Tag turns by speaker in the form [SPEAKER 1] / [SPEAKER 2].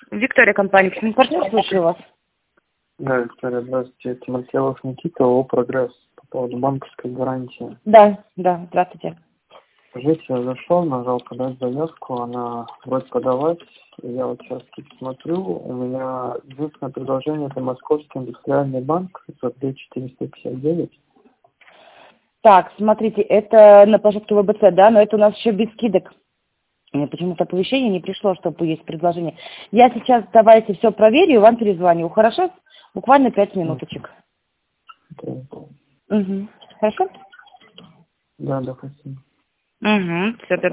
[SPEAKER 1] Виктория, компания «Партнер», слушаю вас.
[SPEAKER 2] Да, Виктория, здравствуйте. Это Маркелов Никита, ООО «Прогресс» по поводу банковской гарантии.
[SPEAKER 1] Да, здравствуйте.
[SPEAKER 2] Скажите, я зашел, нажал подать заявку, она вроде подалась, и я вот сейчас смотрю, у меня единственное предложение — это Московский индустриальный банк за 2459.
[SPEAKER 1] Так, смотрите, это на площадке ВБЦ, да, но это у нас еще без скидок. Мне почему-то оповещение не пришло, что есть предложение. Я сейчас давайте все проверю и вам перезвоню. Хорошо? Буквально 5 минуточек. Угу. Хорошо?
[SPEAKER 2] Да, спасибо.
[SPEAKER 1] Угу. Все,